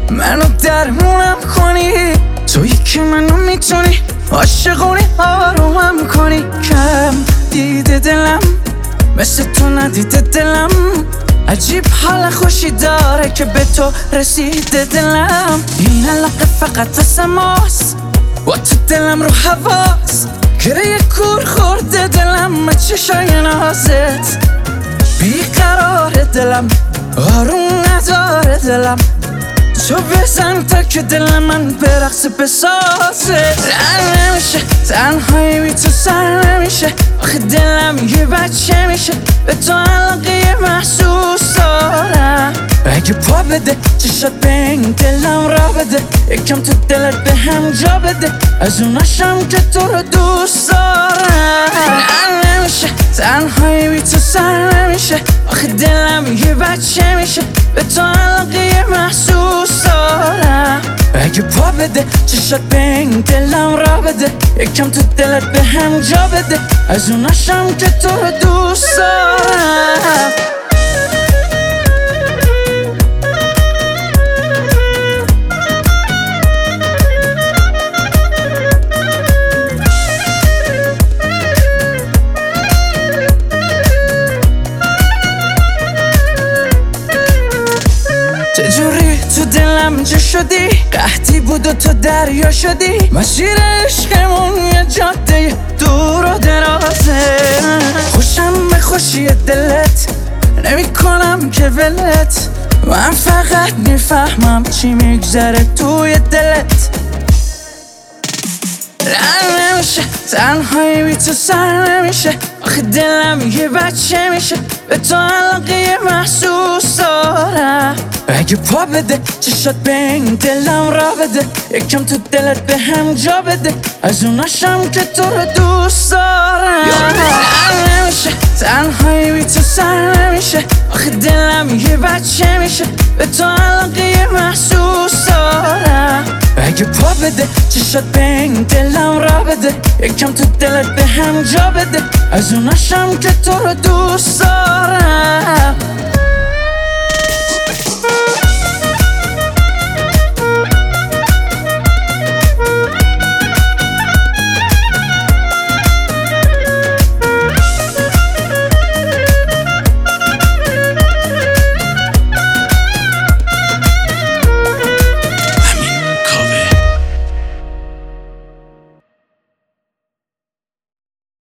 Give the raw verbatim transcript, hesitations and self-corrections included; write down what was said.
منو درمونم کنی، تویی که منو میتونی عاشقونی آرومم کنی. کم دیده دلم مثل تو ندیده دلم، عجیب حال خوشی داره که به تو رسیده دلم. این علاقه فقط واسه ماست، با تو دلم رو حواس، گره کور خورده دلم به چشای نازت. بیقرار دلم آروم نداره دلم، تو بزن تا که دل من به رقص بسازه. رن نمیشه تنهایی بی تو سر نمیشه، آخه دلم یه بچه میشه، به تو علاقه محسوس دارم. اگه پا بده چشات به این دلم را بده، یکم تو دلت به هم جا بده، از اوناشم که تو رو دوست دارم. رن نمیشه تنهایی بی تو سر نمیشه، آخه دلم یه بچه میشه، به تو علاقه محسوس دارم. اگه پا بده چشات به این دلم را بده، یکم تو دلت به هم جا بده، از اوناشم که تو رو دوست دارم. چجوری تو دلم جا شدی، قحطی بود و تو دریا شدی، مسیر عشقمون یه جاده دور و درازه. خوشم به خوشی دلت نمی کنم که ولت، من فقط میفهمم چی میگذره توی دلت. رن نمیشه تنهایی بی تو سر نمیشه، آخه دلم یه بچه میشه، به تو علاقه محسوس دارم. اگه پا بده چشات به این دلم را بده، یکم تو دلت به هم جا بده، از اوناشم که تو رو دوست دارم. رن نمیشه تنهایی بی تو سر نمیشه، آخه دلم یه بچه میشه، به تو علاقه محسوس دارم. اگه پا بده چشات به این دلم را بده، یکم تو دلت به هم جا بده، از اوناشم که تو رو دوست دارم.